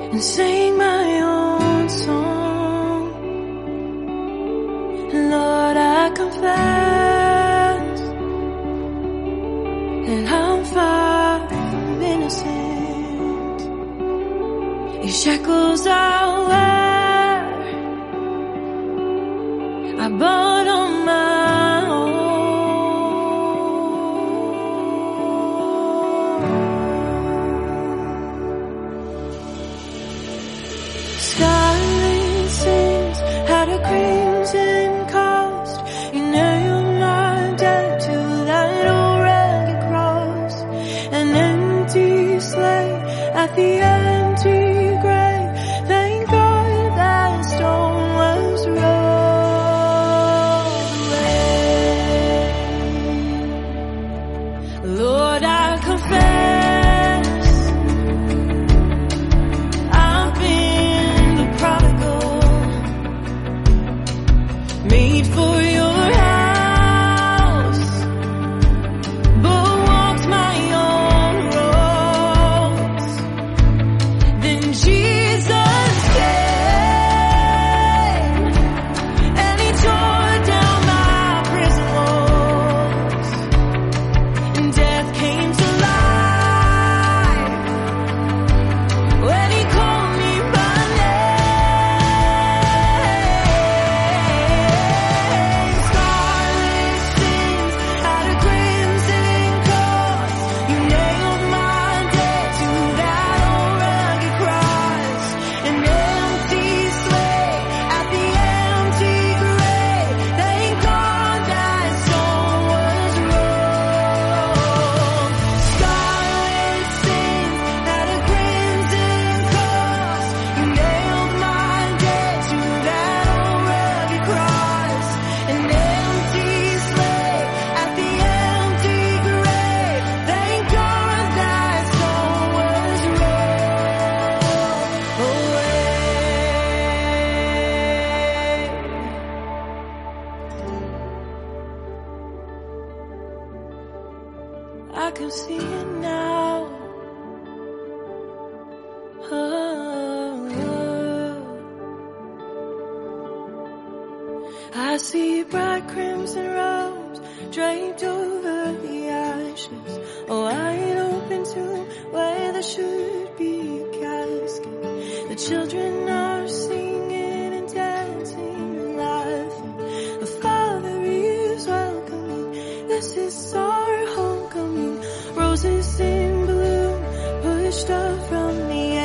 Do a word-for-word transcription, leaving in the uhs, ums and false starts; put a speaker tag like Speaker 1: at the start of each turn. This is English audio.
Speaker 1: and sing my own song. And Lord, I confess that I'm far from innocent. These shackles I wear, I bought on my own. Scarlet sins had a crimson cost. You nailed my debt to that old rugged cross. An empty slate at the empty grave. Thank God that stone was rolled away. Lord, I confess I've been the prodigal, made for your house, but walked my own roads. Then Jesus came, and he tore down my prison walls, and death came to life when he called me by name. Scarlet sins had a crimson cost. You nailed my debt to that old rugged cross. An empty slate at the empty grave. Thank God that stone was rolled. Scarlet sins had a crimson cost. You nailed my debt to that old rugged cross. An empty slate at the empty grave. Thank God that stone was rolled away. I can see it now. Oh, I see bright crimson robes draped over the ashes. A wide open tomb where there should be a casket. The children are singing and dancing and laughing. The Father is welcoming. This is our homecoming. Roses in bloom pushed up from the